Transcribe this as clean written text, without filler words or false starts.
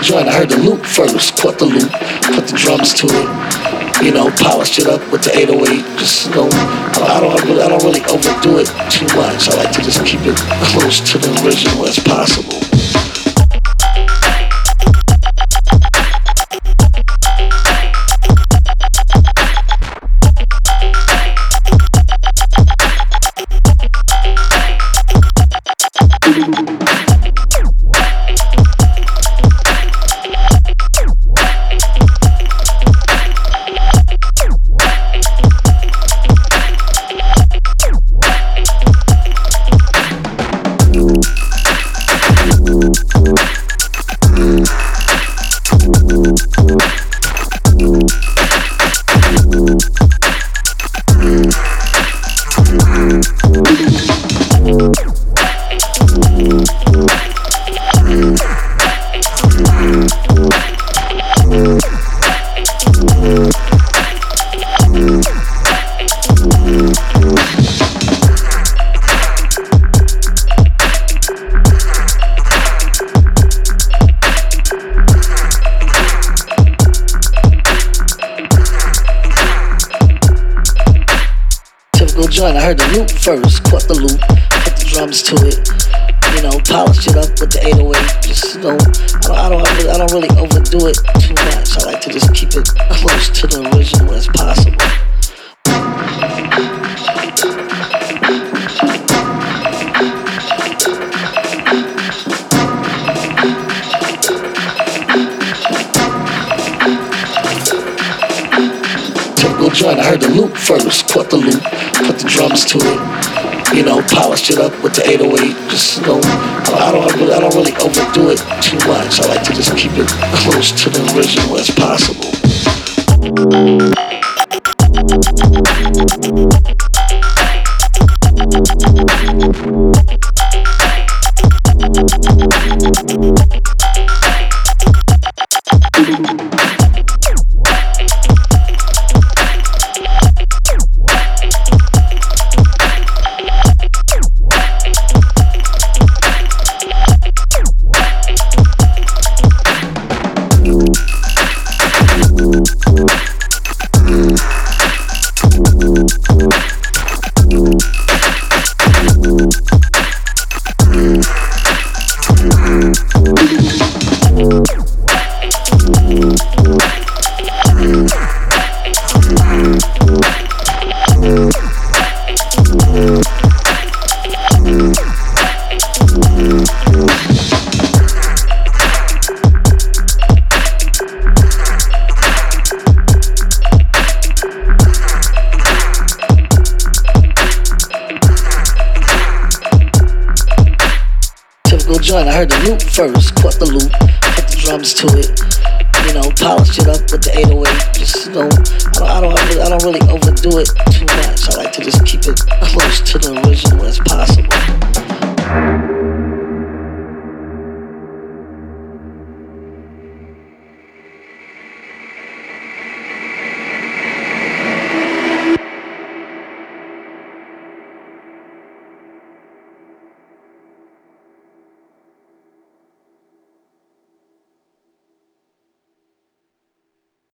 joint. I heard the loop first, caught the loop, put the drums to it. Polished it up with the 808. Just I don't really overdo it too much. I like to just keep it close to the original as possible. Joint. I heard the loop first, caught the loop, put the drums to it. Polished it up with the 808. Just I don't really overdo it too much. I like to just keep it close to the original as possible. Joint. I heard the loop first, caught the loop, put the drums to it. Polished it up with the 808. Just I don't really overdo it too much. I like to just keep it close to the original as possible. Joint. I heard the loop first, caught the loop, put the drums to it. Polished it up with the 808. Just I don't really overdo it too much. I like to just keep it close to the original as possible.